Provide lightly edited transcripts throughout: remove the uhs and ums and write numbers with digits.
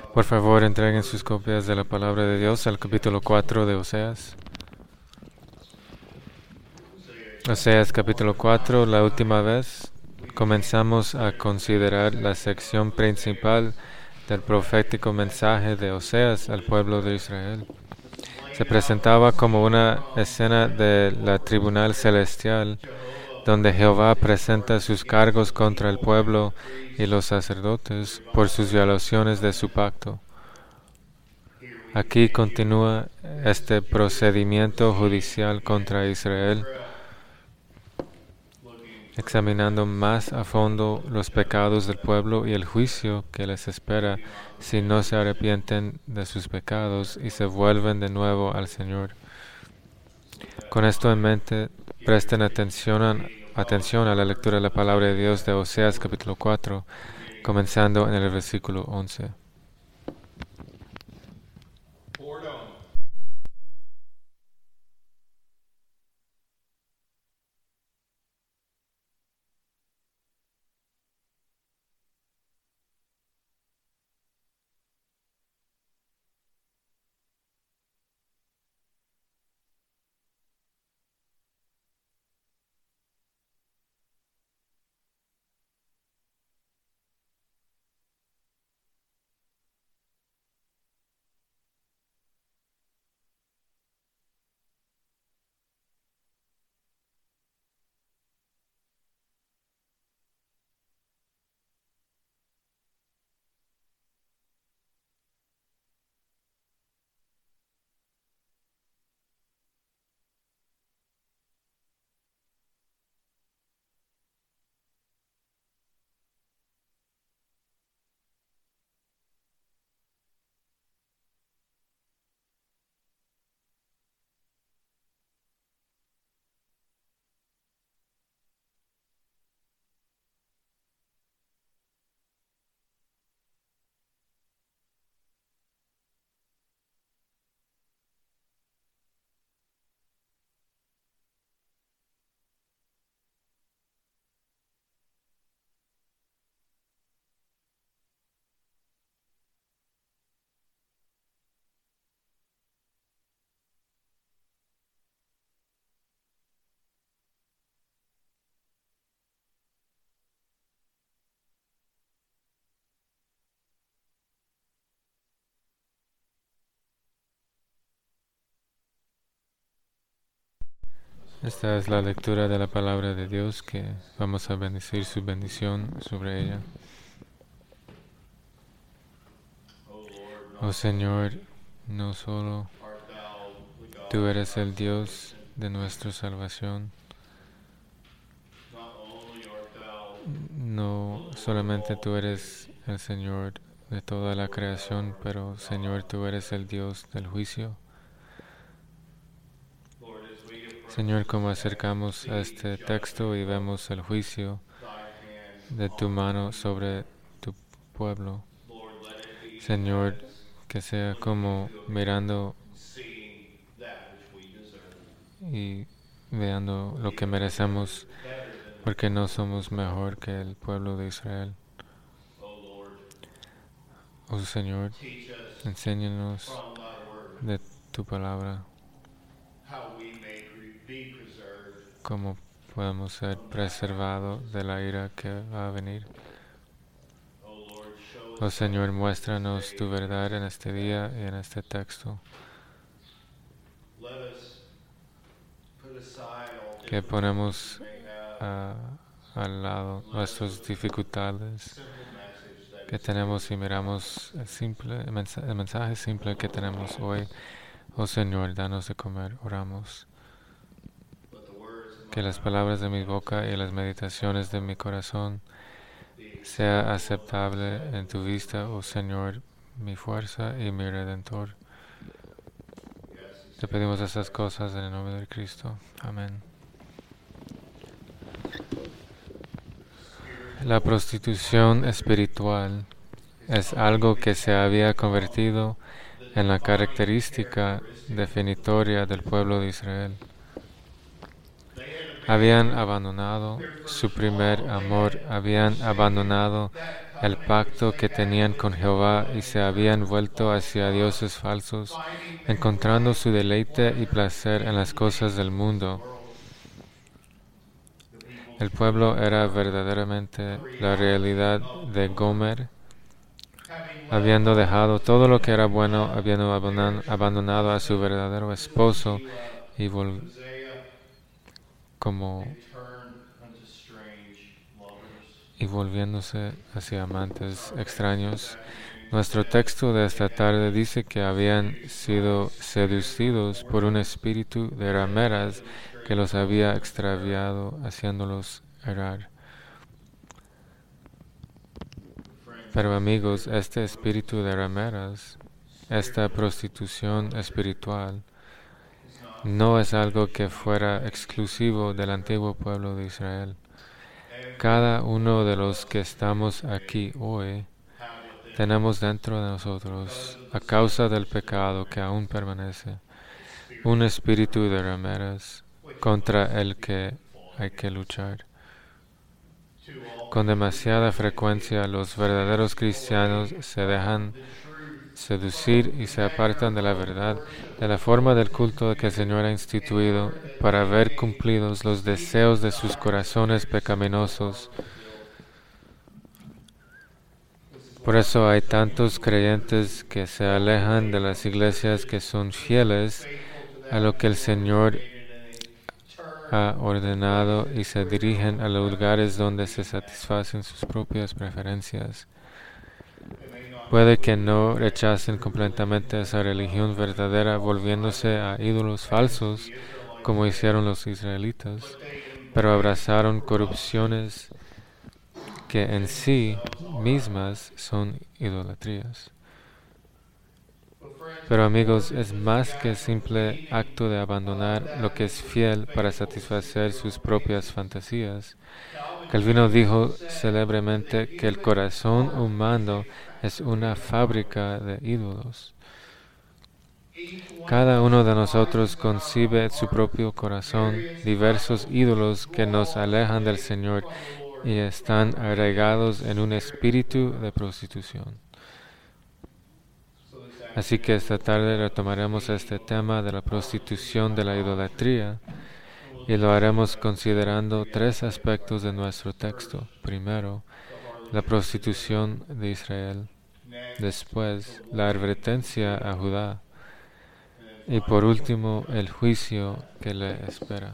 Por favor, entreguen sus copias de la palabra de Dios al capítulo 4 de Oseas. Oseas capítulo 4, la última vez comenzamos a considerar la sección principal del profético mensaje de Oseas al pueblo de Israel. Se presentaba como una escena de la tribunal celestial, donde Jehová presenta sus cargos contra el pueblo y los sacerdotes por sus violaciones de su pacto. Aquí continúa este procedimiento judicial contra Israel, examinando más a fondo los pecados del pueblo y el juicio que les espera si no se arrepienten de sus pecados y se vuelven de nuevo al Señor. Con esto en mente, presten atención a la lectura de la palabra de Dios de Oseas capítulo 4, comenzando en el versículo 11. Esta es la lectura de la palabra de Dios, que vamos a bendecir su bendición sobre ella. Oh Señor, no solo tú eres el Dios de nuestra salvación, no solamente tú eres el Señor de toda la creación, pero Señor, tú eres el Dios del juicio. Señor, como acercamos a este texto y vemos el juicio de tu mano sobre tu pueblo, Señor, que sea como mirando y veando lo que merecemos, porque no somos mejor que el pueblo de Israel. Oh Señor, enséñanos de tu palabra cómo podemos ser preservados de la ira que va a venir. Oh Señor, muéstranos tu verdad en este día y en este texto. Que ponemos al lado nuestras dificultades que tenemos y miramos el mensaje simple que tenemos hoy. Oh Señor, danos de comer, oramos. Que las palabras de mi boca y las meditaciones de mi corazón sea aceptable en tu vista, oh Señor, mi fuerza y mi Redentor. Te pedimos estas cosas en el nombre de Cristo. Amén. La prostitución espiritual es algo que se había convertido en la característica definitoria del pueblo de Israel. Habían abandonado su primer amor, habían abandonado el pacto que tenían con Jehová y se habían vuelto hacia dioses falsos, encontrando su deleite y placer en las cosas del mundo. El pueblo era verdaderamente la realidad de Gomer, habiendo dejado todo lo que era bueno, habiendo abandonado a su verdadero esposo y volviéndose hacia amantes extraños. Nuestro texto de esta tarde dice que habían sido seducidos por un espíritu de rameras que los había extraviado, haciéndolos errar. Pero amigos, este espíritu de rameras, esta prostitución espiritual, no es algo que fuera exclusivo del antiguo pueblo de Israel. Cada uno de los que estamos aquí hoy tenemos dentro de nosotros, a causa del pecado que aún permanece, un espíritu de rameras contra el que hay que luchar. Con demasiada frecuencia los verdaderos cristianos se dejan seducir y se apartan de la verdad, de la forma del culto que el Señor ha instituido, para ver cumplidos los deseos de sus corazones pecaminosos. Por eso hay tantos creyentes que se alejan de las iglesias que son fieles a lo que el Señor ha ordenado y se dirigen a los lugares donde se satisfacen sus propias preferencias. Puede que no rechacen completamente esa religión verdadera volviéndose a ídolos falsos, como hicieron los israelitas, pero abrazaron corrupciones que en sí mismas son idolatrías. Pero amigos, es más que el simple acto de abandonar lo que es fiel para satisfacer sus propias fantasías. Calvino dijo célebremente que el corazón humano es una fábrica de ídolos. Cada uno de nosotros concibe en su propio corazón diversos ídolos que nos alejan del Señor y están arraigados en un espíritu de prostitución. Así que esta tarde retomaremos este tema de la prostitución de la idolatría y lo haremos considerando tres aspectos de nuestro texto. Primero, la prostitución de Israel. Después, la advertencia a Judá. Y por último, el juicio que le espera.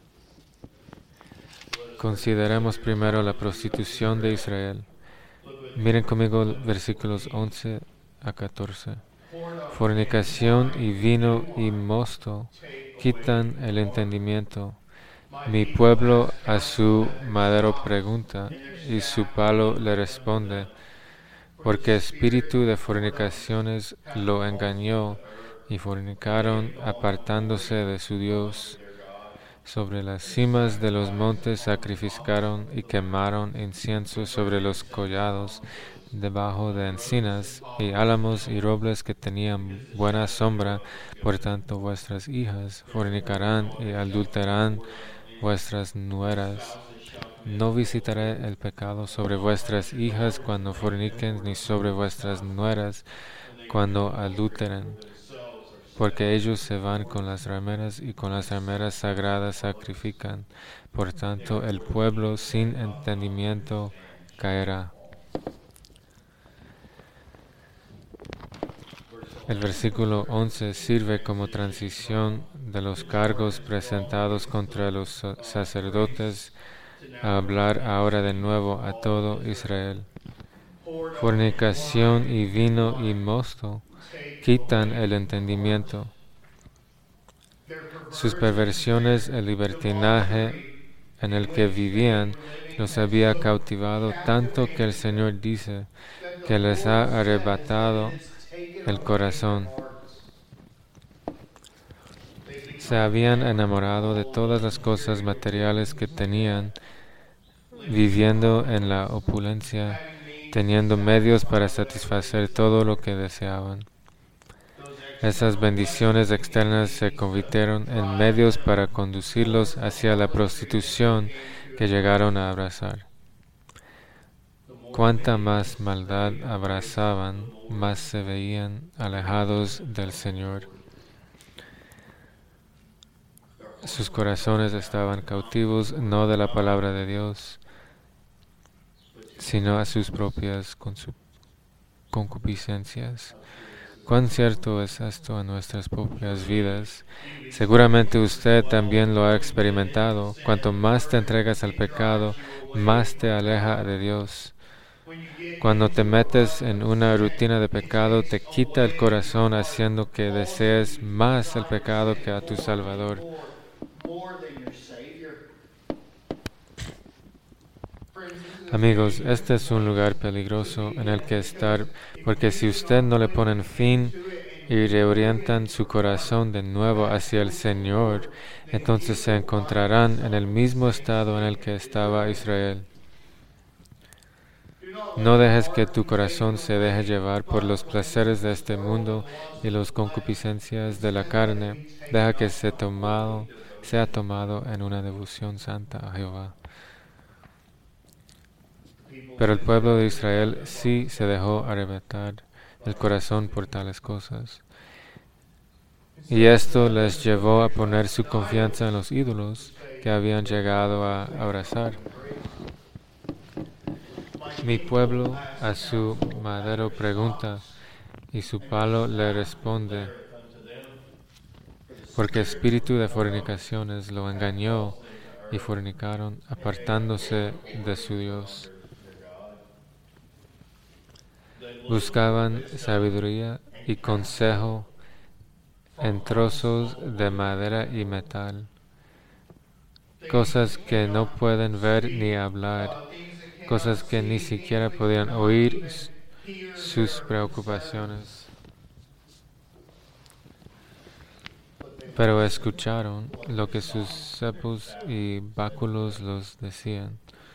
Consideremos primero la prostitución de Israel. Miren conmigo versículos 11 a 14. Fornicación y vino y mosto quitan el entendimiento. Mi pueblo a su madero pregunta, y su palo le responde, porque espíritu de fornicaciones lo engañó, y fornicaron apartándose de su Dios. Sobre las cimas de los montes sacrificaron y quemaron incienso sobre los collados, debajo de encinas y álamos y robles que tenían buena sombra. Por tanto vuestras hijas fornicarán y adulterarán vuestras nueras. No visitaré el pecado sobre vuestras hijas cuando forniquen, ni sobre vuestras nueras cuando adulteren, porque ellos se van con las rameras y con las rameras sagradas sacrifican. Por tanto, el pueblo sin entendimiento caerá. El versículo 11 sirve como transición de los cargos presentados contra los sacerdotes a hablar ahora de nuevo a todo Israel. Fornicación y vino y mosto quitan el entendimiento. Sus perversiones, el libertinaje en el que vivían, los había cautivado tanto que el Señor dice que les ha arrebatado el corazón. Se habían enamorado de todas las cosas materiales que tenían, viviendo en la opulencia, teniendo medios para satisfacer todo lo que deseaban. Esas bendiciones externas se convirtieron en medios para conducirlos hacia la prostitución que llegaron a abrazar. cuanta más maldad abrazaban, más se veían alejados del Señor. Sus corazones estaban cautivos no de la palabra de Dios, sino a sus propias concupiscencias. ¿Cuán cierto es esto en nuestras propias vidas? Seguramente usted también lo ha experimentado. Cuanto más te entregas al pecado, más te aleja de Dios. Cuando te metes en una rutina de pecado, te quita el corazón haciendo que desees más el pecado que a tu Salvador. Amigos, este es un lugar peligroso en el que estar, porque si usted no le ponen fin y reorientan su corazón de nuevo hacia el Señor, entonces se encontrarán en el mismo estado en el que estaba Israel. No dejes que tu corazón se deje llevar por los placeres de este mundo y las concupiscencias de la carne. Deja que sea tomado en una devoción santa a Jehová. Pero el pueblo de Israel sí se dejó arrebatar el corazón por tales cosas. Y esto les llevó a poner su confianza en los ídolos que habían llegado a abrazar. Mi pueblo a su madero pregunta, y su palo le responde, porque espíritu de fornicaciones lo engañó y fornicaron, apartándose de su Dios. Buscaban sabiduría y consejo en trozos de madera y metal, cosas que no pueden ver ni hablar, cosas que ni siquiera podían oír sus preocupaciones. Pero escucharon lo que sus cepos y báculos los decían.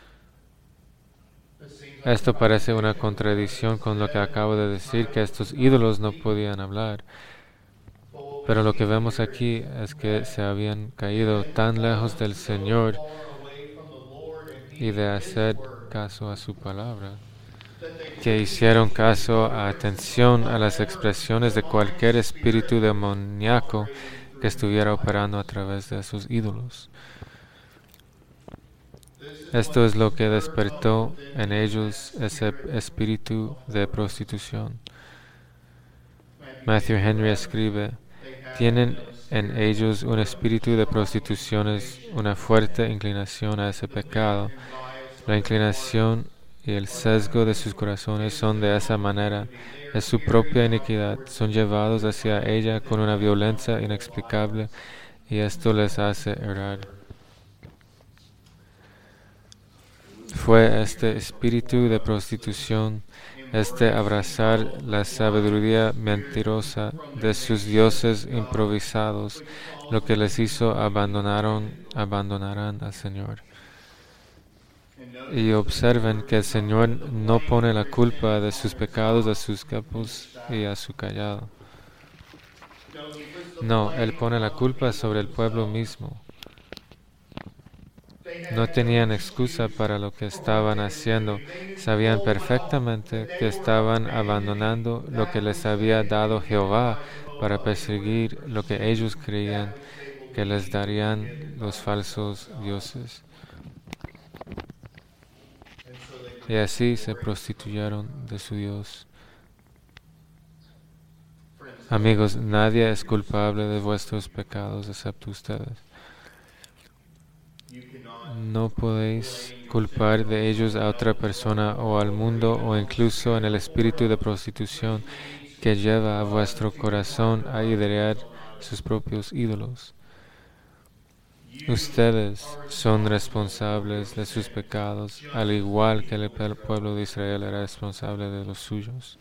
Esto parece una contradicción con lo que acabo de decir, que estos ídolos no podían hablar. Pero lo que vemos aquí es que se habían caído tan lejos del Señor y de hacer caso a su palabra, que hicieron caso a atención a las expresiones de cualquier espíritu demoníaco que estuviera operando a través de sus ídolos. Esto es lo que despertó en ellos ese espíritu de prostitución. Matthew Henry escribe, tienen en ellos un espíritu de prostituciones, una fuerte inclinación a ese pecado. La inclinación y el sesgo de sus corazones son de esa manera. Es su propia iniquidad. Son llevados hacia ella con una violencia inexplicable y esto les hace errar. Fue este espíritu de prostitución, este abrazar la sabiduría mentirosa de sus dioses improvisados, lo que les hizo abandonaran al Señor. Y observen que el Señor no pone la culpa de sus pecados a sus capos y a su callado. No, Él pone la culpa sobre el pueblo mismo. No tenían excusa para lo que estaban haciendo. Sabían perfectamente que estaban abandonando lo que les había dado Jehová para perseguir lo que ellos creían que les darían los falsos dioses. Y así se prostituyeron de su Dios. Amigos, nadie es culpable de vuestros pecados excepto ustedes. No podéis culpar de ellos a otra persona o al mundo o incluso en el espíritu de prostitución que lleva a vuestro corazón a idear sus propios ídolos. Ustedes son responsables de sus pecados, al igual que el pueblo de Israel era responsable de los suyos.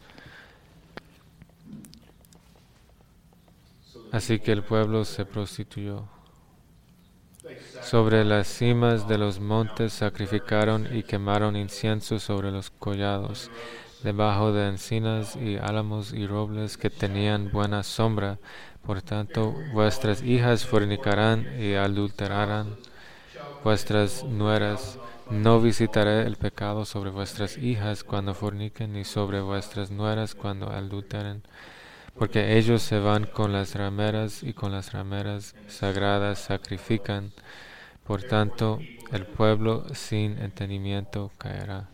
Así que el pueblo se prostituyó. Sobre las cimas de los montes sacrificaron y quemaron incienso sobre los collados, debajo de encinas y álamos y robles que tenían buena sombra. Por tanto, vuestras hijas fornicarán y adulterarán, vuestras nueras. No visitaré el pecado sobre vuestras hijas cuando forniquen, ni sobre vuestras nueras cuando adulteren, porque ellos se van con las rameras y con las rameras sagradas sacrifican. Por tanto, el pueblo sin entendimiento caerá.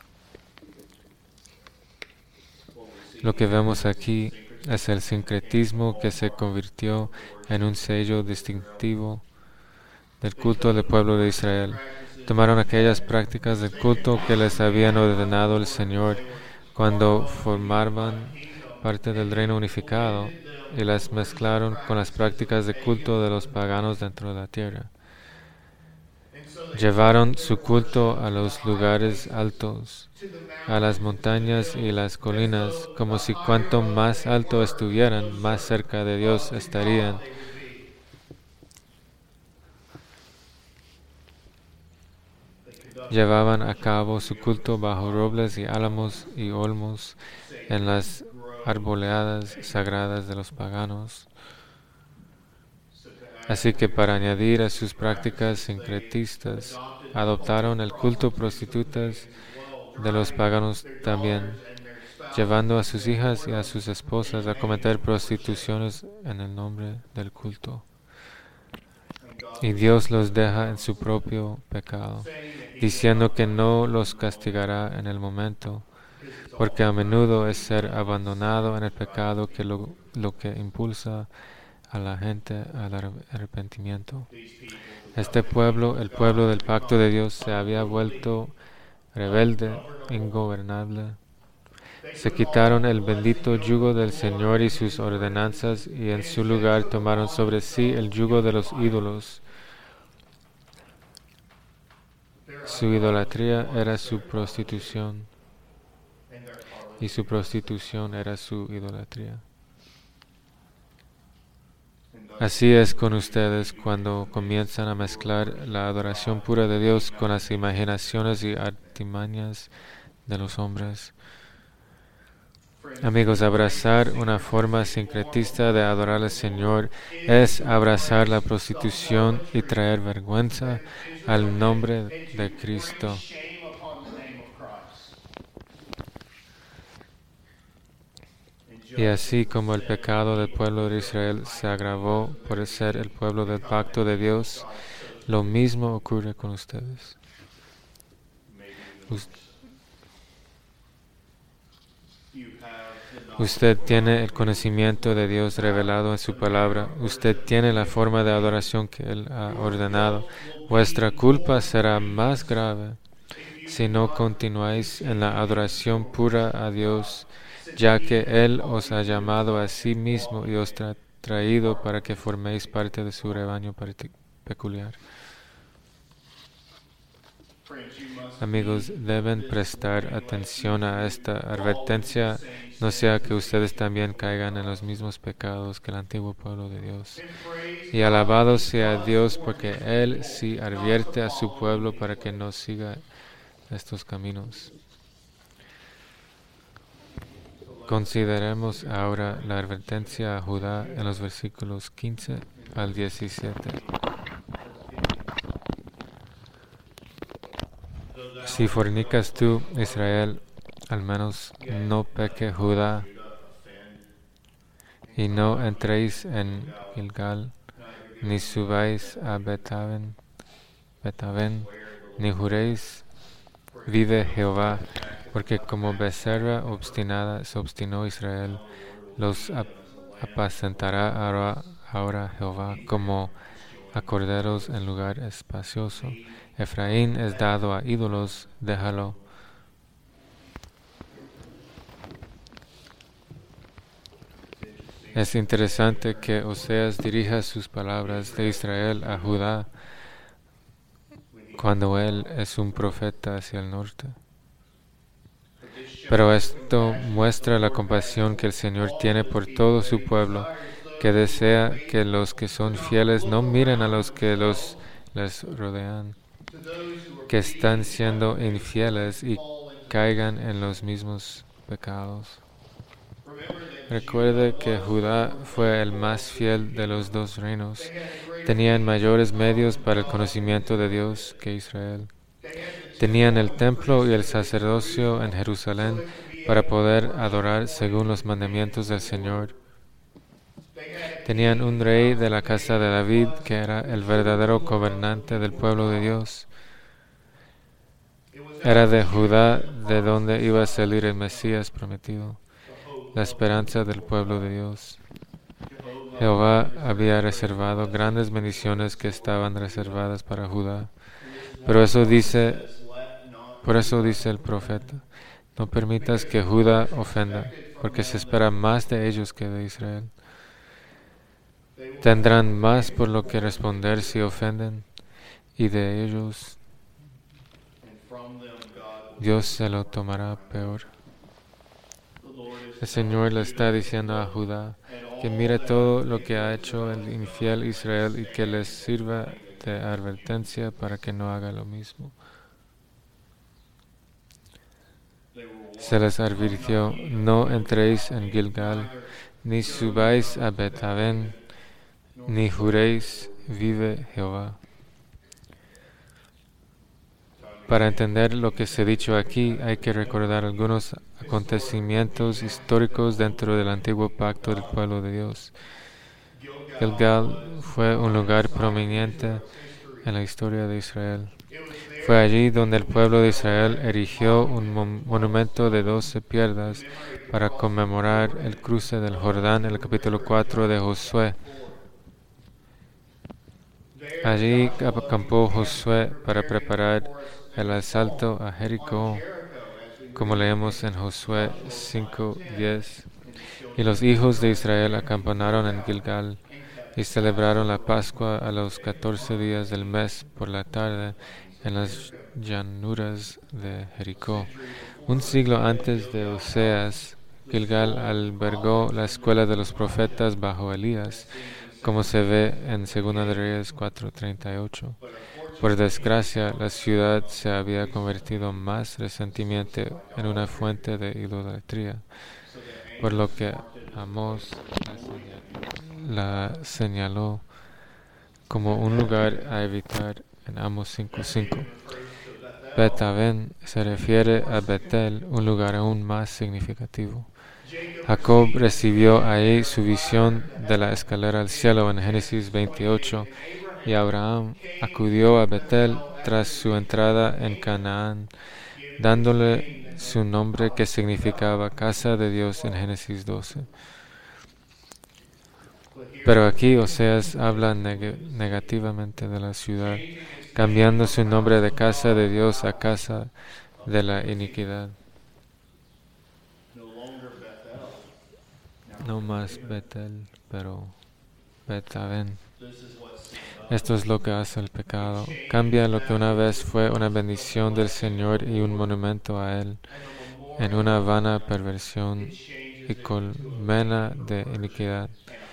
Lo que vemos aquí es el sincretismo que se convirtió en un sello distintivo del culto del pueblo de Israel. Tomaron aquellas prácticas del culto que les habían ordenado el Señor cuando formaban parte del reino unificado y las mezclaron con las prácticas de culto de los paganos dentro de la tierra. Llevaron su culto a los lugares altos, a las montañas y las colinas, como si cuanto más alto estuvieran, más cerca de Dios estarían. Llevaban a cabo su culto bajo robles y álamos y olmos en las arboledas sagradas de los paganos. Así que para añadir a sus prácticas sincretistas, adoptaron el culto prostitutas de los paganos también, llevando a sus hijas y a sus esposas a cometer prostituciones en el nombre del culto. Y Dios los deja en su propio pecado, diciendo que no los castigará en el momento, porque a menudo es ser abandonado en el pecado que lo que impulsa a la gente al arrepentimiento. Este pueblo, el pueblo del pacto de Dios, se había vuelto rebelde, ingobernable. Se quitaron el bendito yugo del Señor y sus ordenanzas, y en su lugar tomaron sobre sí el yugo de los ídolos. Su idolatría era su prostitución, y su prostitución era su idolatría. Así es con ustedes cuando comienzan a mezclar la adoración pura de Dios con las imaginaciones y artimañas de los hombres. Amigos, abrazar una forma sincretista de adorar al Señor es abrazar la prostitución y traer vergüenza al nombre de Cristo. Y así como el pecado del pueblo de Israel se agravó por ser el pueblo del pacto de Dios, lo mismo ocurre con ustedes. Usted tiene el conocimiento de Dios revelado en su palabra. Usted tiene la forma de adoración que Él ha ordenado. Vuestra culpa será más grave si no continuáis en la adoración pura a Dios, ya que Él os ha llamado a sí mismo y os ha traído para que forméis parte de su rebaño peculiar. Amigos, deben prestar atención a esta advertencia, no sea que ustedes también caigan en los mismos pecados que el antiguo pueblo de Dios. Y alabado sea Dios porque Él sí advierte a su pueblo para que no siga estos caminos. Consideremos ahora la advertencia a Judá en los versículos 15 al 17. Si fornicas tú, Israel, al menos no peque Judá, y no entréis en Gilgal, ni subáis a Betaven, ni juréis, vive Jehová, porque como becerra obstinada se obstinó Israel, los apacentará ahora Jehová como a corderos en lugar espacioso. Efraín es dado a ídolos, déjalo. Es interesante que Oseas dirija sus palabras de Israel a Judá cuando él es un profeta hacia el norte. Pero esto muestra la compasión que el Señor tiene por todo su pueblo, que desea que los que son fieles no miren a los que les rodean, que están siendo infieles y caigan en los mismos pecados. Recuerde que Judá fue el más fiel de los dos reinos. Tenían mayores medios para el conocimiento de Dios que Israel. Tenían el templo y el sacerdocio en Jerusalén para poder adorar según los mandamientos del Señor. Tenían un rey de la casa de David que era el verdadero gobernante del pueblo de Dios. Era de Judá de donde iba a salir el Mesías prometido, la esperanza del pueblo de Dios. Jehová había reservado grandes bendiciones que estaban reservadas para Judá. Por eso dice el profeta, no permitas que Judá ofenda, porque se espera más de ellos que de Israel. Tendrán más por lo que responder si ofenden, y de ellos Dios se lo tomará peor. El Señor le está diciendo a Judá que mire todo lo que ha hecho el infiel Israel y que les sirva de advertencia para que no haga lo mismo. Se les advirtió, no entréis en Gilgal, ni subáis a Bet-Aven, ni juréis, vive Jehová. Para entender lo que se ha dicho aquí, hay que recordar algunos acontecimientos históricos dentro del antiguo pacto del pueblo de Dios. Gilgal fue un lugar prominente en la historia de Israel. Fue allí donde el pueblo de Israel erigió un monumento de 12 piedras para conmemorar el cruce del Jordán en el capítulo 4 de Josué. Allí acampó Josué para preparar el asalto a Jericó, como leemos en Josué 5:10. Y los hijos de Israel acamparon en Gilgal y celebraron la Pascua a los 14 días del mes por la tarde en las llanuras de Jericó. Un siglo antes de Oseas, Gilgal albergó la escuela de los profetas bajo Elías, como se ve en 2 de Reyes 4:38. Por desgracia, la ciudad se había convertido más recientemente en una fuente de idolatría, por lo que Amós la señaló como un lugar a evitar en Amos 5:5. Bet-Aven se refiere a Betel, un lugar aún más significativo. Jacob recibió ahí su visión de la escalera al cielo en Génesis 28, y Abraham acudió a Betel tras su entrada en Canaán, dándole su nombre que significaba casa de Dios en Génesis 12. Pero aquí Oseas habla negativamente de la ciudad, cambiando su nombre de casa de Dios a casa de la iniquidad. No más Betel, pero Bet-Aven. Esto es lo que hace el pecado. Cambia lo que una vez fue una bendición del Señor y un monumento a Él en una vana perversión y colmena de iniquidad.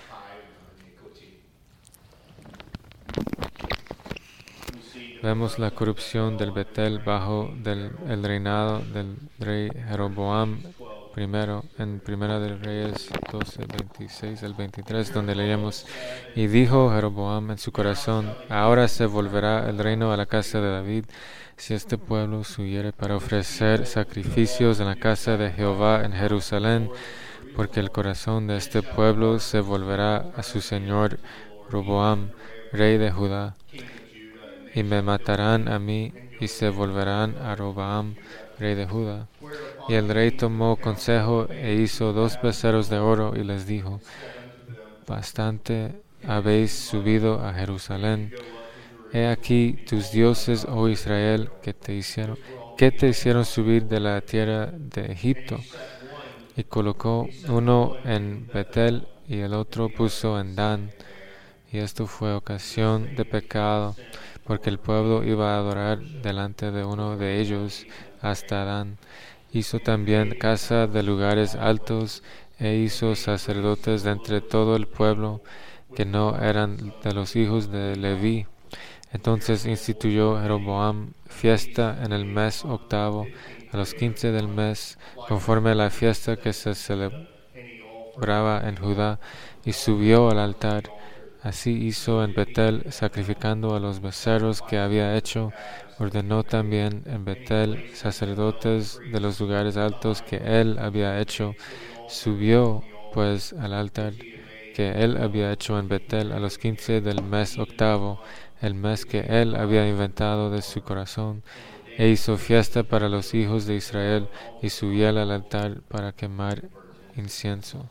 Vemos la corrupción del Betel bajo el reinado del rey Jeroboam primero en Primera de Reyes 12, 26 al 23, donde leemos: Y dijo Jeroboam en su corazón: Ahora se volverá el reino a la casa de David, si este pueblo subiere para ofrecer sacrificios en la casa de Jehová en Jerusalén, porque el corazón de este pueblo se volverá a su señor Roboam, rey de Judá. Y me matarán a mí, y se volverán a Roboam, rey de Judá. Y el rey tomó consejo e hizo 2 becerros de oro, y les dijo: Bastante habéis subido a Jerusalén. He aquí tus dioses, oh Israel, que te hicieron subir de la tierra de Egipto. Y colocó uno en Betel y el otro puso en Dan. Y esto fue ocasión de pecado, porque el pueblo iba a adorar delante de uno de ellos hasta Dan. Hizo también casa de lugares altos e hizo sacerdotes de entre todo el pueblo que no eran de los hijos de Leví. Entonces instituyó Jeroboam fiesta en el mes 8, a los 15 del mes, conforme a la fiesta que se brava en Judá y subió al altar. Así hizo en Betel, sacrificando a los becerros que había hecho. Ordenó también en Betel sacerdotes de los lugares altos que él había hecho. Subió pues al altar que él había hecho en Betel a los 15 del mes octavo, el mes que él había inventado de su corazón, e hizo fiesta para los hijos de Israel, y subió al altar para quemar incienso.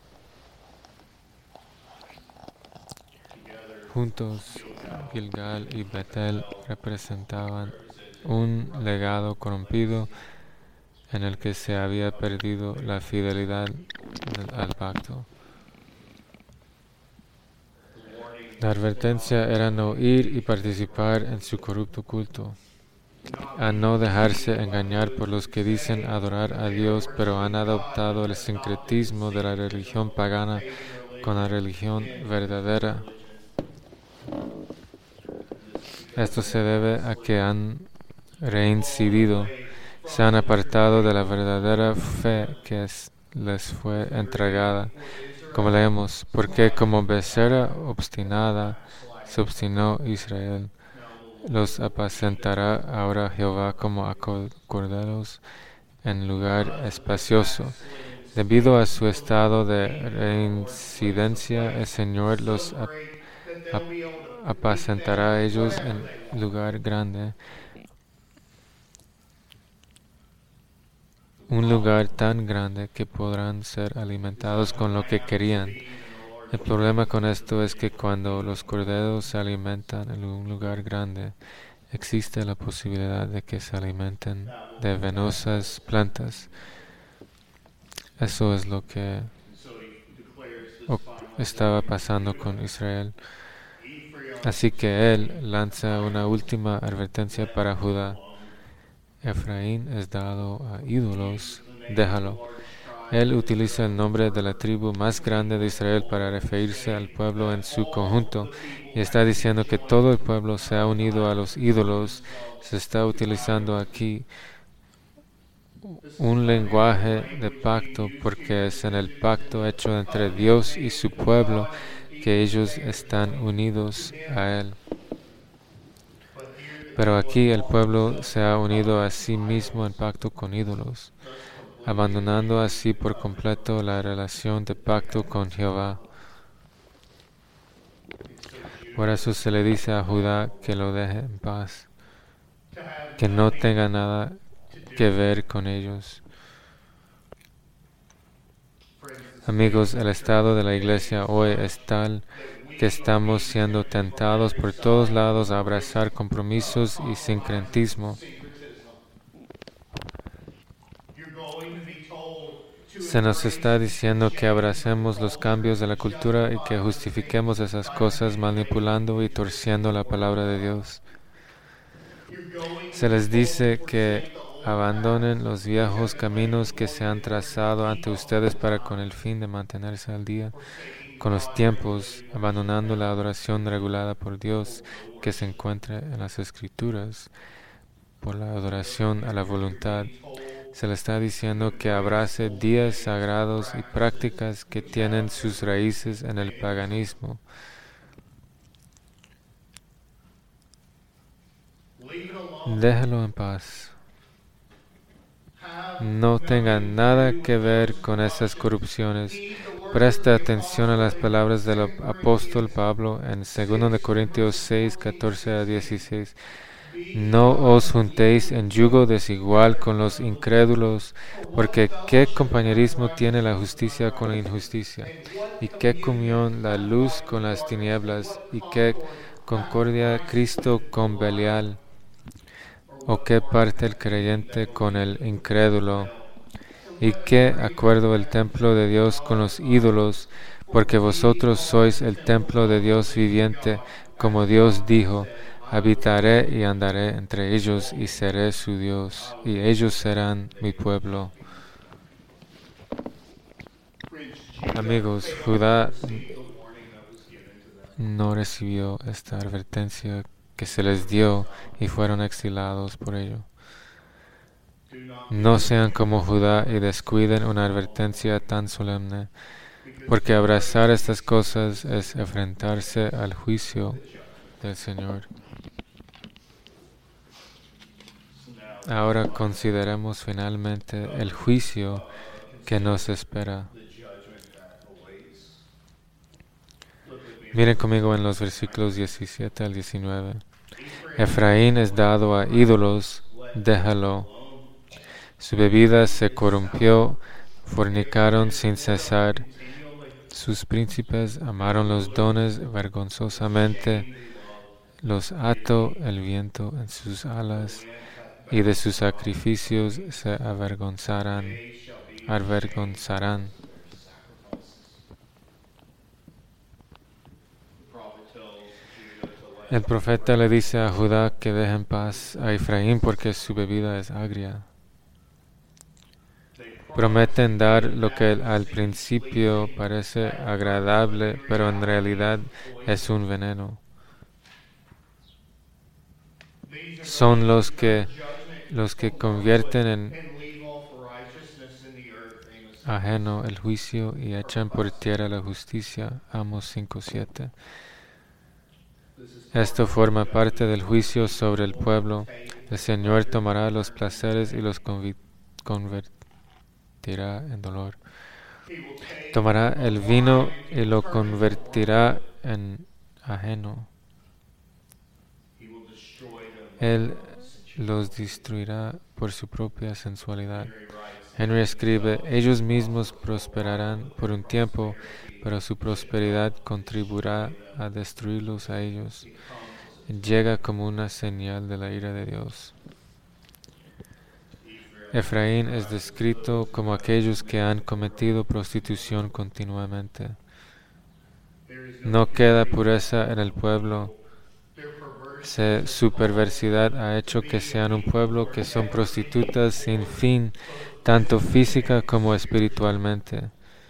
Juntos, Gilgal y Betel representaban un legado corrompido en el que se había perdido la fidelidad al pacto. La advertencia era no ir y participar en su corrupto culto, a no dejarse engañar por los que dicen adorar a Dios, pero han adoptado el sincretismo de la religión pagana con la religión verdadera. Esto se debe a que han reincidido, se han apartado de la verdadera fe que les fue entregada. Como leemos, porque como becerra obstinada se obstinó Israel, los apacentará ahora Jehová como a corderos en lugar espacioso. Debido a su estado de reincidencia, el Señor los apacentará a ellos en lugar grande, un lugar tan grande que podrán ser alimentados con lo que querían. El problema con esto es que cuando los corderos se alimentan en un lugar grande, existe la posibilidad de que se alimenten de venenosas plantas. Eso es lo que estaba pasando con Israel. Así que él lanza una última advertencia para Judá. Efraín es dado a ídolos, déjalo. Él utiliza el nombre de la tribu más grande de Israel para referirse al pueblo en su conjunto y está diciendo que todo el pueblo se ha unido a los ídolos. Se está utilizando aquí un lenguaje de pacto porque es en el pacto hecho entre Dios y su pueblo que ellos están unidos a Él. Pero aquí el pueblo se ha unido a sí mismo en pacto con ídolos, abandonando así por completo la relación de pacto con Jehová. Por eso se le dice a Judá que lo deje en paz, que no tenga nada que ver con ellos. Amigos, el estado de la iglesia hoy es tal que estamos siendo tentados por todos lados a abrazar compromisos y sincretismo. Se nos está diciendo que abracemos los cambios de la cultura y que justifiquemos esas cosas manipulando y torciendo la palabra de Dios. Se les dice que abandonen los viejos caminos que se han trazado ante ustedes para con el fin de mantenerse al día con los tiempos, abandonando la adoración regulada por Dios que se encuentra en las Escrituras, por la adoración a la voluntad. Se le está diciendo que abrace días sagrados y prácticas que tienen sus raíces en el paganismo. Déjalo en paz. No tenga nada que ver con esas corrupciones. Presta atención a las palabras del apóstol Pablo en 2 Corintios 6, 14 a 16. No os juntéis en yugo desigual con los incrédulos, porque ¿qué compañerismo tiene la justicia con la injusticia? ¿Y qué comunión la luz con las tinieblas? ¿Y qué concordia Cristo con Belial? ¿O qué parte el creyente con el incrédulo? ¿Y qué acuerdo el templo de Dios con los ídolos? Porque vosotros sois el templo de Dios viviente, como Dios dijo, habitaré y andaré entre ellos y seré su Dios, y ellos serán mi pueblo. Amigos, Judá no recibió esta advertencia que se les dio y fueron exilados por ello. No sean como Judá y descuiden una advertencia tan solemne. porque abrazar estas cosas es enfrentarse al juicio del Señor. Ahora consideremos finalmente el juicio que nos espera. Miren conmigo en los versículos 17 al 19. Efraín es dado a ídolos, déjalo. Su bebida se corrompió, fornicaron sin cesar. Sus príncipes amaron los dones vergonzosamente. Los ató el viento en sus alas, y de sus sacrificios se avergonzarán. El profeta le dice a Judá que deje en paz a Efraín porque su bebida es agria. Prometen dar lo que al principio parece agradable, pero en realidad es un veneno. Son los que convierten en ajeno el juicio y echan por tierra la justicia. Amos 5:7. Esto forma parte del juicio sobre el pueblo. El Señor tomará los placeres y los convertirá en dolor. Tomará el vino y lo convertirá en ajeno. Él los destruirá por su propia sensualidad. Henry escribe, ellos mismos prosperarán por un tiempo, pero su prosperidad contribuirá a destruirlos a ellos. Llega como una señal de la ira de Dios. Efraín es descrito como aquellos que han cometido prostitución continuamente. No queda pureza en el pueblo. Su perversidad ha hecho que sean un pueblo que son prostitutas sin fin, tanto física como espiritualmente.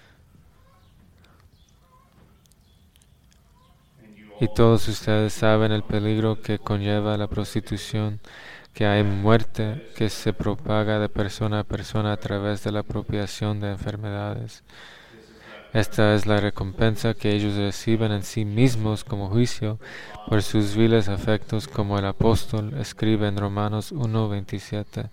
Y todos ustedes saben el peligro que conlleva la prostitución, que hay muerte que se propaga de persona a persona a través de la apropiación de enfermedades. Esta es la recompensa que ellos reciben en sí mismos como juicio por sus viles afectos, como el apóstol escribe en Romanos 1:27.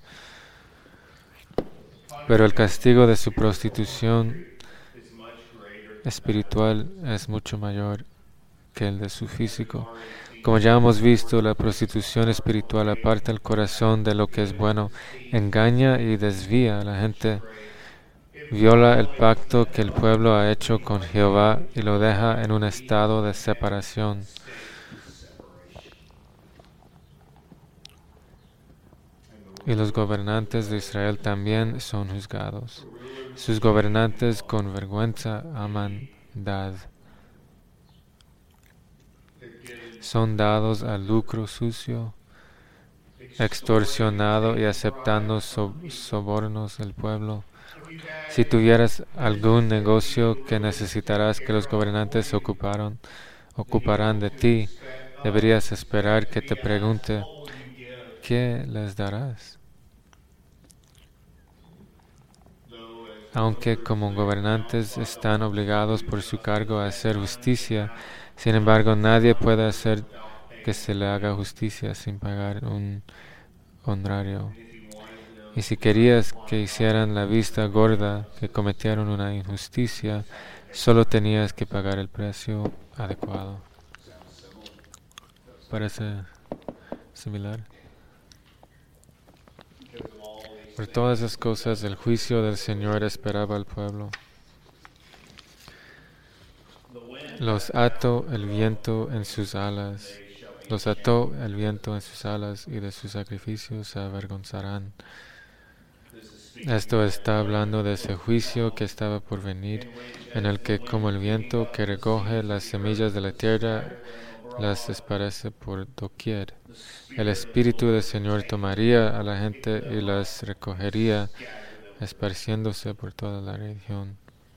Pero el castigo de su prostitución espiritual es mucho mayor que el de su físico. Como ya hemos visto, la prostitución espiritual aparta el corazón de lo que es bueno, engaña y desvía a la gente, viola el pacto que el pueblo ha hecho con Jehová y lo deja en un estado de separación. Y los gobernantes de Israel también son juzgados. Sus gobernantes con vergüenza aman dad. Son dados al lucro sucio, extorsionado y aceptando sobornos del pueblo. Si tuvieras algún negocio que necesitarás que los gobernantes ocuparán de ti, deberías esperar que te pregunte, ¿qué les darás? Aunque como gobernantes están obligados por su cargo a hacer justicia, sin embargo nadie puede hacer que se le haga justicia sin pagar un honorario. Y si querías que hicieran la vista gorda que cometieron una injusticia, solo tenías que pagar el precio adecuado. ¿Parece similar? Por todas esas cosas, el juicio del Señor esperaba al pueblo. Los ató el viento en sus alas. Los ató el viento en sus alas y de sus sacrificios se avergonzarán. Esto está hablando de ese juicio que estaba por venir, en el que como el viento que recoge las semillas de la tierra, las esparce por doquier. El Espíritu del Señor tomaría a la gente y las recogería, esparciéndose por toda la región.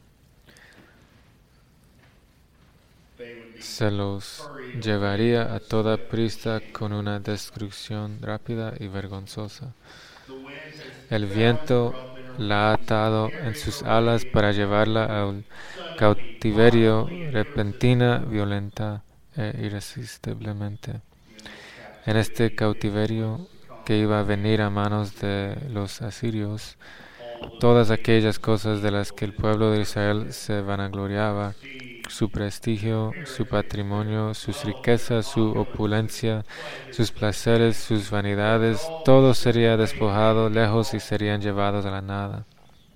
Se los llevaría a toda prisa con una destrucción rápida y vergonzosa. El viento la ha atado en sus alas para llevarla al cautiverio repentina, violenta e irresistiblemente. En este cautiverio que iba a venir a manos de los asirios, todas aquellas cosas de las que el pueblo de Israel se vanagloriaba, su prestigio, su patrimonio, sus riquezas, su opulencia, sus placeres, sus vanidades, todo sería despojado lejos y serían llevados a la nada.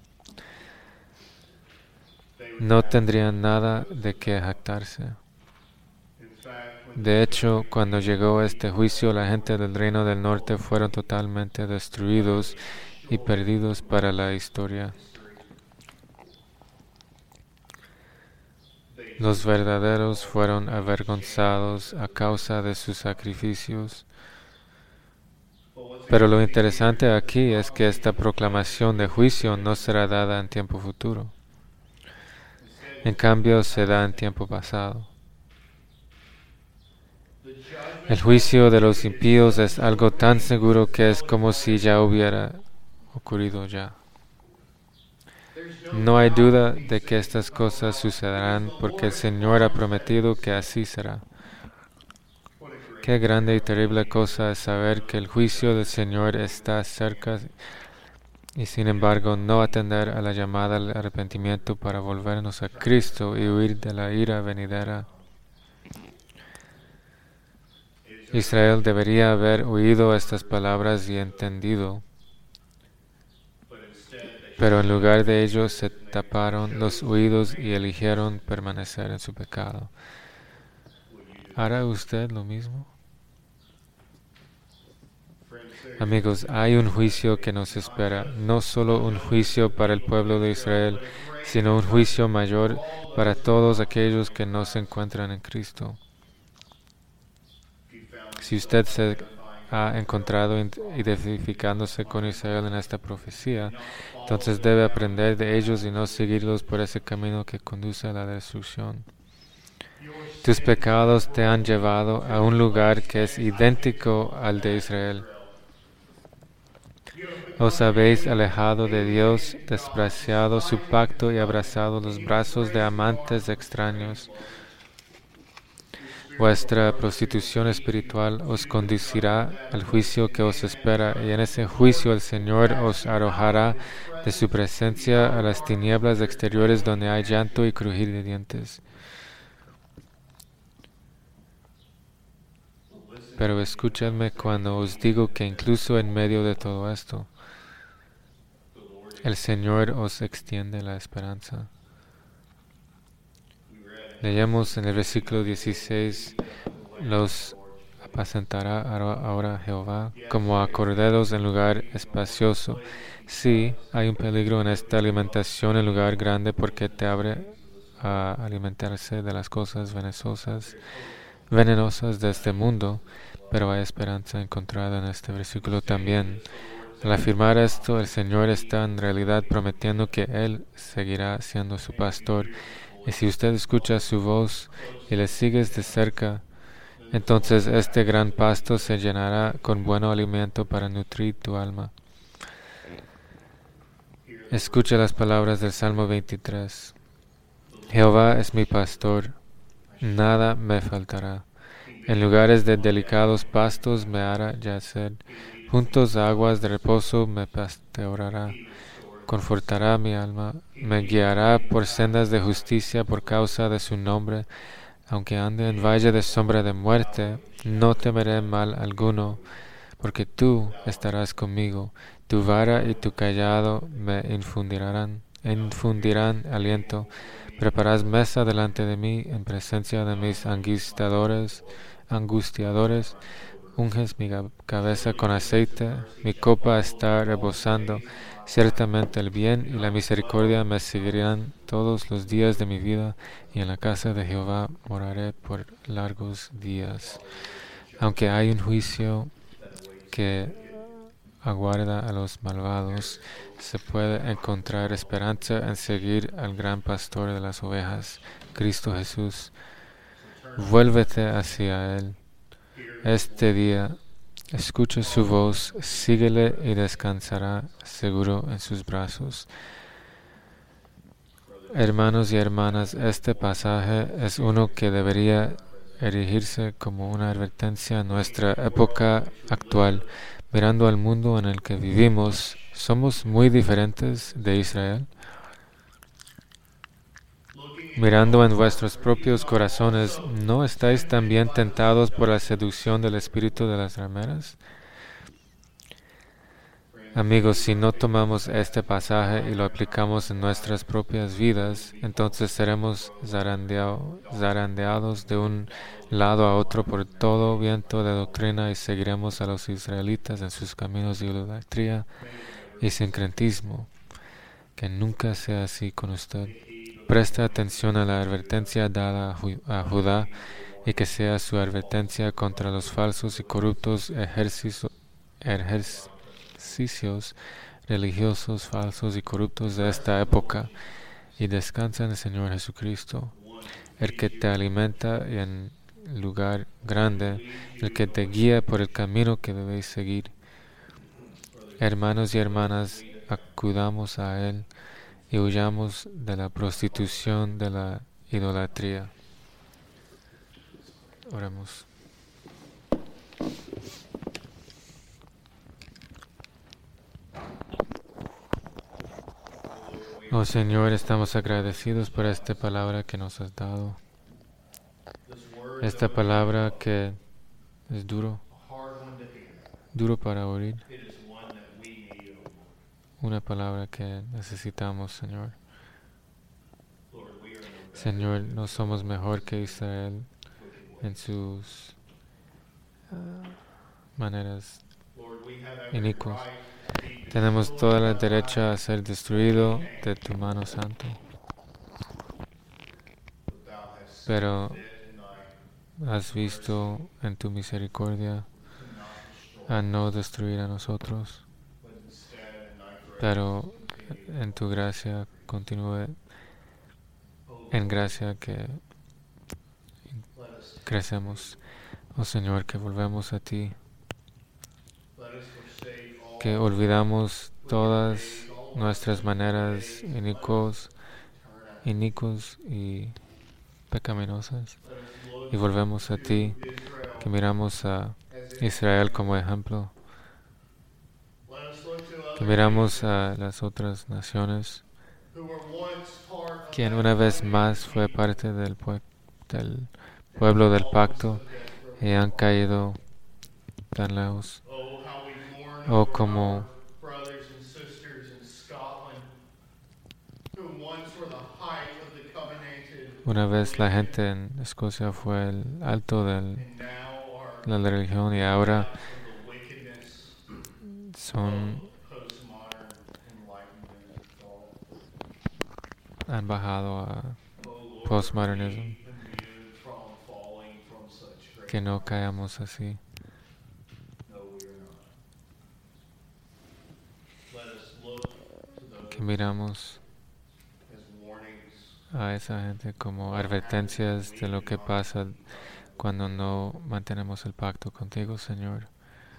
No tendrían nada de qué jactarse. De hecho, cuando llegó este juicio, la gente del reino del norte fueron totalmente destruidos y perdidos para la historia. Los verdaderos fueron avergonzados a causa de sus sacrificios. Pero lo interesante aquí es que esta proclamación de juicio no será dada en tiempo futuro. En cambio, se da en tiempo pasado. El juicio de los impíos es algo tan seguro que es como si ya hubiera ocurrido ya. No hay duda de que estas cosas sucederán porque el Señor ha prometido que así será. Qué grande y terrible cosa es saber que el juicio del Señor está cerca y sin embargo no atender a la llamada al arrepentimiento para volvernos a Cristo y huir de la ira venidera. Israel debería haber oído estas palabras y entendido, pero en lugar de ello se taparon los oídos y eligieron permanecer en su pecado. ¿Hará usted lo mismo? Amigos, hay un juicio que nos espera, no solo un juicio para el pueblo de Israel, sino un juicio mayor para todos aquellos que no se encuentran en Cristo. Si usted se ha encontrado identificándose con Israel en esta profecía, entonces debe aprender de ellos y no seguirlos por ese camino que conduce a la destrucción. Tus pecados te han llevado a un lugar que es idéntico al de Israel. Os habéis alejado de Dios, despreciado su pacto y abrazado los brazos de amantes extraños. Vuestra prostitución espiritual os conducirá al juicio que os espera, y en ese juicio el Señor os arrojará de su presencia a las tinieblas exteriores donde hay llanto y crujir de dientes. Pero escúchadme cuando os digo que incluso en medio de todo esto, el Señor os extiende la esperanza. Leemos en el versículo 16, los apacentará ahora Jehová como a corderos en lugar espacioso. Sí, hay un peligro en esta alimentación en lugar grande porque te abre a alimentarse de las cosas venenosas de este mundo, pero hay esperanza encontrada en este versículo también. Al afirmar esto, el Señor está en realidad prometiendo que Él seguirá siendo su pastor. Y si usted escucha su voz y le sigues de cerca, entonces este gran pasto se llenará con buen alimento para nutrir tu alma. Escucha las palabras del Salmo 23. Jehová es mi pastor, nada me faltará. En lugares de delicados pastos me hará yacer, juntos a aguas de reposo me pastoreará. Confortará mi alma, me guiará por sendas de justicia por causa de su nombre. Aunque ande en valle de sombra de muerte, no temeré mal alguno, porque tú estarás conmigo. Tu vara y tu cayado me infundirán aliento. Preparas mesa delante de mí en presencia de mis angustiadores. Unges mi cabeza con aceite, mi copa está rebosando. Ciertamente el bien y la misericordia me seguirán todos los días de mi vida, y en la casa de Jehová moraré por largos días. Aunque hay un juicio que aguarda a los malvados, se puede encontrar esperanza en seguir al gran pastor de las ovejas, Cristo Jesús. Vuélvete hacia Él este día Escucha su voz, síguele y descansará seguro en sus brazos. Hermanos y hermanas, este pasaje es uno que debería erigirse como una advertencia a nuestra época actual. Mirando al mundo en el que vivimos, somos muy diferentes de Israel. Mirando en vuestros propios corazones, ¿no estáis también tentados por la seducción del espíritu de las rameras? Amigos, si no tomamos este pasaje y lo aplicamos en nuestras propias vidas, entonces seremos zarandeados de un lado a otro por todo viento de doctrina y seguiremos a los israelitas en sus caminos de idolatría y sincretismo. Que nunca sea así con usted. Presta atención a la advertencia dada a Judá y que sea su advertencia contra los falsos y corruptos ejercicios religiosos falsos y corruptos de esta época, y descansa en el Señor Jesucristo, el que te alimenta en lugar grande, el que te guía por el camino que debéis seguir. Hermanos y hermanas, acudamos a Él y huyamos de la prostitución de la idolatría. Oremos. Oh Señor, estamos agradecidos por esta palabra que nos has dado. Esta palabra que es duro para oír. Una palabra que necesitamos, Señor. Señor, no somos mejor que Israel en sus maneras inicuas. Tenemos toda la derecha a ser destruido de tu mano santo. Pero has visto en tu misericordia a no destruir a nosotros, pero en tu gracia continúe en gracia que crecemos. Oh Señor, que volvemos a ti, que olvidamos todas nuestras maneras inicuos y pecaminosas y volvemos a ti, que miramos a Israel como ejemplo, que miramos a las otras naciones, quien una vez más fue parte del pueblo del pacto y han caído tan lejos. O como una vez la gente en Escocia fue el alto de la religión y ahora han bajado a postmodernismo. Que no caigamos así. Que miramos a esa gente como advertencias de lo que pasa cuando no mantenemos el pacto contigo, Señor.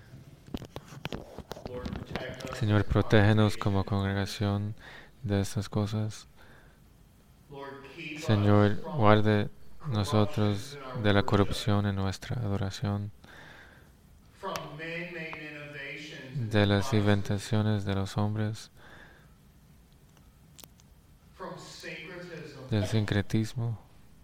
Señor, protégenos como congregación de estas cosas. Señor, guarde nosotros de la corrupción en nuestra adoración, de las inventaciones de los hombres, del sincretismo.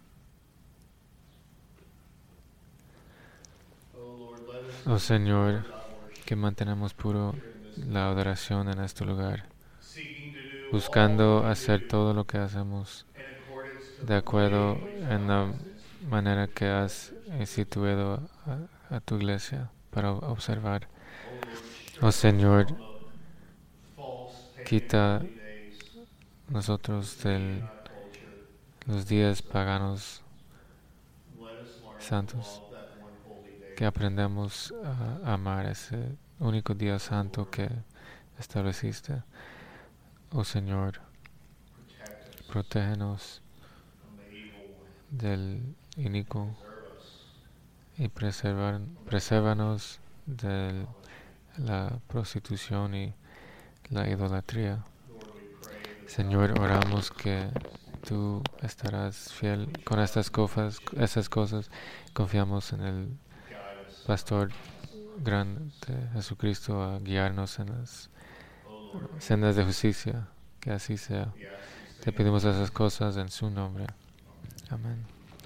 Oh Señor, que mantenemos puro la adoración en este lugar, buscando hacer todo lo que hacemos de acuerdo en la manera que has instituido a tu iglesia para observar. Oh Señor, quita nosotros de los días paganos santos, que aprendamos a amar ese único día santo que estableciste. Oh Señor, protégenos del inicuo y presérvanos de la prostitución y la idolatría. Señor, oramos que tú estarás fiel con estas cosas. Confiamos en el pastor grande de Jesucristo a guiarnos en las sendas de justicia. Que así sea. Te pedimos esas cosas en su nombre. Amén.